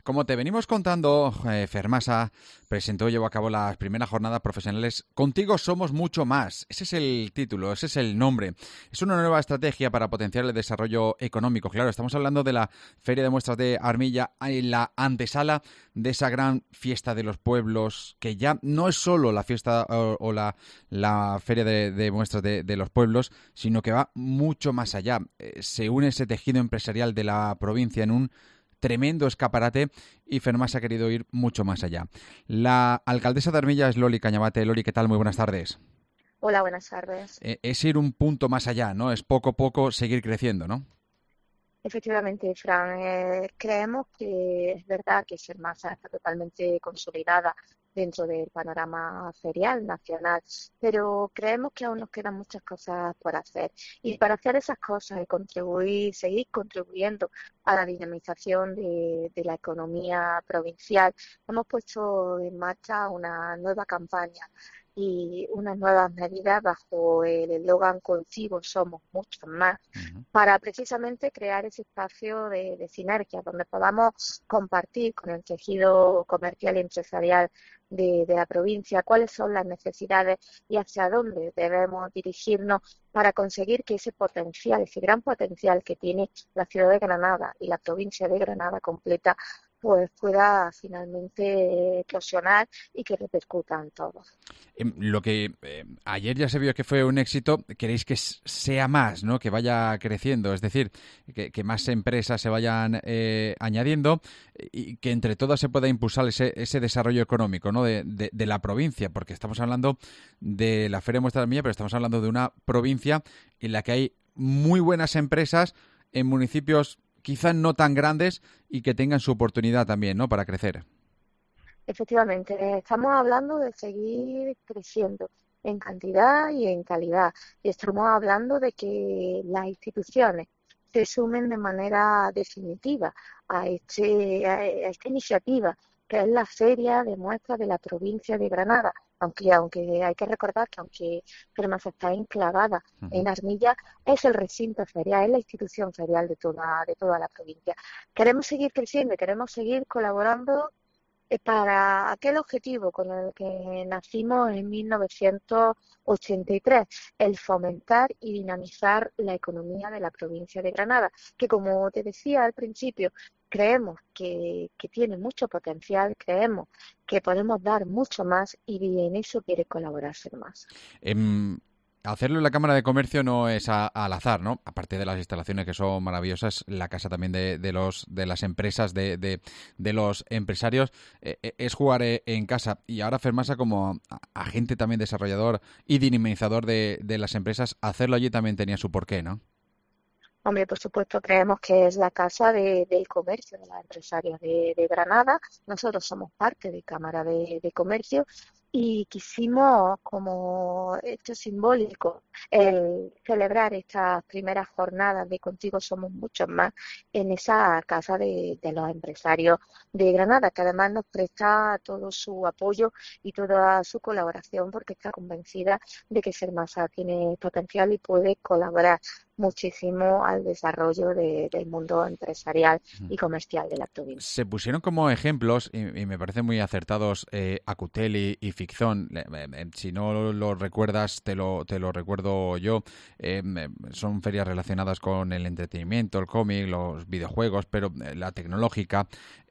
Como te venimos contando, Fermasa presentó y llevó a cabo las primeras jornadas profesionales Contigo somos mucho más. Ese es el título, ese es el nombre. Es una nueva estrategia para potenciar el desarrollo económico. Claro, estamos hablando de la Feria de Muestras de Armilla, en la antesala de esa gran fiesta de los pueblos, que ya no es solo la fiesta o la Feria de Muestras de los pueblos, sino que va mucho más allá. Se une ese tejido empresarial de la provincia en un tremendo escaparate y Fermasa ha querido ir mucho más allá. La alcaldesa de Armilla es Loli Cañabate. Loli, ¿qué tal? Muy buenas tardes. Hola, buenas tardes. Es ir un punto más allá, ¿no? Es poco a poco seguir creciendo, ¿no? Efectivamente, Fran, creemos que es verdad que Sermasa está totalmente consolidada dentro del panorama ferial nacional, pero creemos que aún nos quedan muchas cosas por hacer. Y para hacer esas cosas y contribuir, seguir contribuyendo a la dinamización de la economía provincial, hemos puesto en marcha una nueva campaña y unas nuevas medidas bajo el eslogan Contigo somos muchos más, Uh-huh. para precisamente crear ese espacio de sinergia donde podamos compartir con el tejido comercial y empresarial de la provincia cuáles son las necesidades y hacia dónde debemos dirigirnos para conseguir que ese potencial, ese gran potencial que tiene la ciudad de Granada y la provincia de Granada completa, pues pueda finalmente eclosionar y que repercuta en todos. Lo que ayer ya se vio que fue un éxito, queréis que sea más, ¿no? Que vaya creciendo, es decir, que más empresas se vayan añadiendo y que entre todas se pueda impulsar ese desarrollo económico, ¿no? De la provincia, porque estamos hablando de la Feria de Muestras de Armilla, pero estamos hablando de una provincia en la que hay muy buenas empresas en municipios quizás no tan grandes y que tengan su oportunidad también, ¿no? Para crecer. Efectivamente, estamos hablando de seguir creciendo en cantidad y en calidad. Y estamos hablando de que las instituciones se sumen de manera definitiva a esta iniciativa, que es la Feria de Muestras de la provincia de Granada. Aunque hay que recordar que aunque Fermas está enclavada Uh-huh. en Armilla, es el recinto ferial, es la institución ferial de toda la provincia. Queremos seguir creciendo y queremos seguir colaborando para aquel objetivo con el que nacimos en 1983, el fomentar y dinamizar la economía de la provincia de Granada, que como te decía al principio, creemos que tiene mucho potencial, creemos que podemos dar mucho más y en eso quiere colaborar ser más. Em, Hacerlo en la Cámara de Comercio no es al azar, ¿no? Aparte de las instalaciones que son maravillosas, la casa también de las empresas, de los empresarios, es jugar en casa. Y ahora Fermasa como agente también desarrollador y dinamizador de las empresas, hacerlo allí también tenía su porqué, ¿no? Hombre, por supuesto, creemos que es la casa del comercio de los empresarios de Granada. Nosotros somos parte de Cámara de Comercio y quisimos, como hecho simbólico, el celebrar estas primeras jornadas de Contigo Somos Muchos Más en esa casa de los empresarios de Granada, que además nos presta todo su apoyo y toda su colaboración porque está convencida de que Sermasa tiene potencial y puede colaborar muchísimo al desarrollo del mundo empresarial y comercial de la provincia. Se pusieron como ejemplos, y me parecen muy acertados, Acutel y Ficción. Si no lo recuerdas, te lo recuerdo yo. Son ferias relacionadas con el entretenimiento, el cómic, los videojuegos, pero la tecnológica.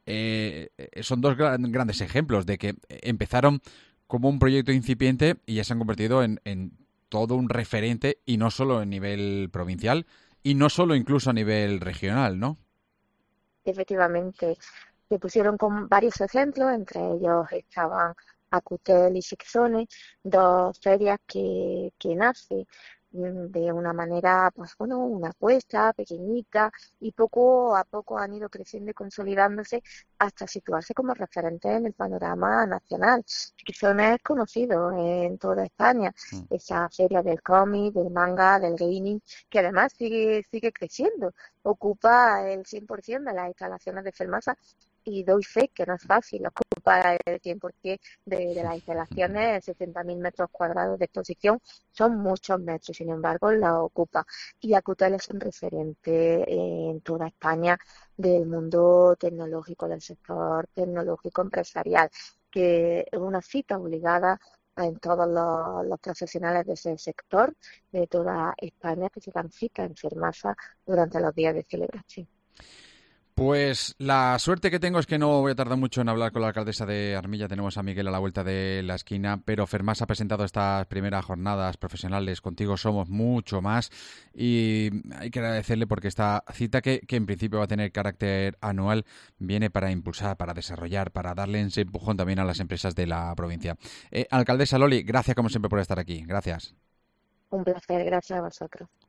Son dos grandes ejemplos de que empezaron como un proyecto incipiente y ya se han convertido en todo un referente, y no solo a nivel provincial, y no solo incluso a nivel regional, ¿no? Efectivamente, se pusieron con varios ejemplos, entre ellos estaban Acutel y Sixone, dos ferias que nacen de una manera, pues bueno, una apuesta pequeñita y poco a poco han ido creciendo y consolidándose hasta situarse como referentes en el panorama nacional. Sixone es conocido en toda España, Mm. esa feria del cómic, del manga, del gaming, que además sigue creciendo, ocupa el 100% de las instalaciones de Fermasa y doy fe que no es fácil ocupar el 100% de las instalaciones, 60.000 metros cuadrados de exposición, son muchos metros, sin embargo, la ocupa. Y Acutel es un referente en toda España del mundo tecnológico, del sector tecnológico empresarial, que es una cita obligada en todos los profesionales de ese sector de toda España que se dan cita en Fermasa durante los días de celebración. Pues la suerte que tengo es que no voy a tardar mucho en hablar con la alcaldesa de Armilla. Tenemos a Miguel a la vuelta de la esquina, pero Fermasa ha presentado estas primeras jornadas profesionales. Contigo somos mucho más y hay que agradecerle porque esta cita que en principio va a tener carácter anual viene para impulsar, para desarrollar, para darle ese empujón también a las empresas de la provincia. Alcaldesa Loli, gracias como siempre por estar aquí. Gracias. Un placer, gracias a vosotros.